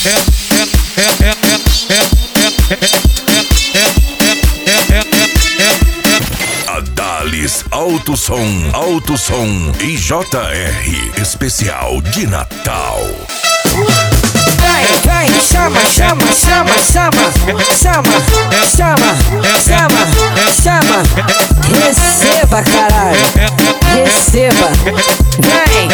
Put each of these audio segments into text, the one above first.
Adalis Alto Som e JR Especial de Natal. Vai, chama, chama, chama, chama, chama, chama, chama, chama. Receba, caralho, receba. Vem,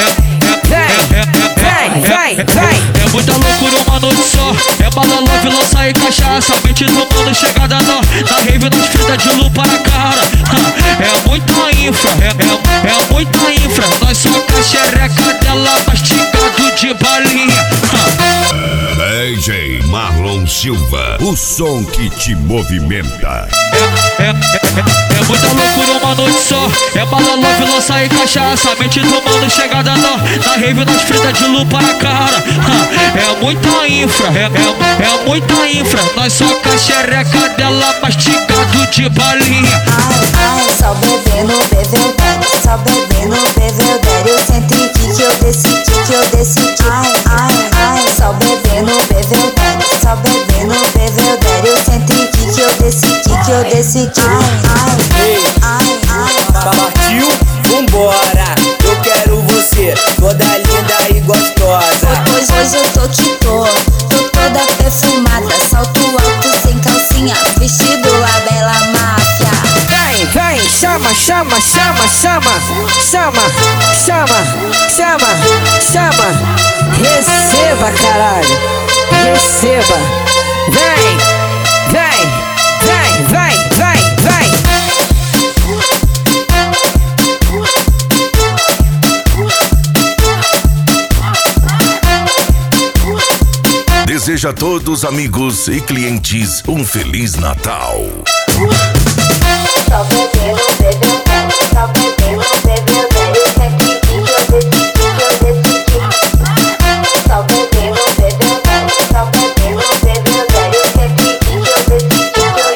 vai. É muita loucura uma noite só. É bala, love, lança e cachaça. Mente do mano, chegada na rave das fitas de lupa na cara. É muita infra, é muita infra. Nós soca a xereca dela mastigado de balinha. DJ Marlon Silva, o som que te movimenta. É muita loucura uma noite só. É bala, love, lança e cachaça. Mente do mano, chegada na rave das fritas de lupa na cara. É muita infra, é muita infra. Nós soca a xereca dela mastigado de balinha. Ai, só bebendo, bebeu daddy. Só bebendo, bebeu daddy. Eu senti que eu decidi. Ai, só bebendo, bebeu daddy. Só bebendo, bebeu daddy. Eu senti que eu decidi. Partiu, vambora. Eu quero você, toda linda e gostosa. Hoje eu tô toda perfumada. Salto alto sem calcinha, vestido a bela máfia. Vai, chama, chama, chama, chama, chama, chama, chama, chama. Receba, caralho, receba. Vem. Deseja a todos, amigos e clientes, um Feliz Natal. Só bebendo, bebeu daddy. Só bebendo, bebeu daddy. Eu senti que eu decidi. Só bebendo, bebeu daddy. Só bebendo, bebeu daddy. Eu senti que eu decidi.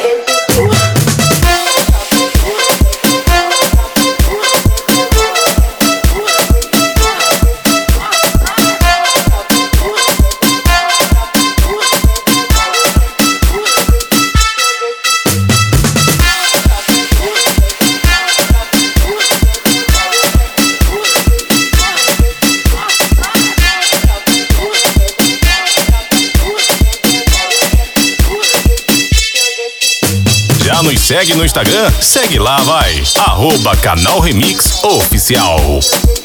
Já nos segue no Instagram? Segue lá, vai. @Canal Remix Oficial.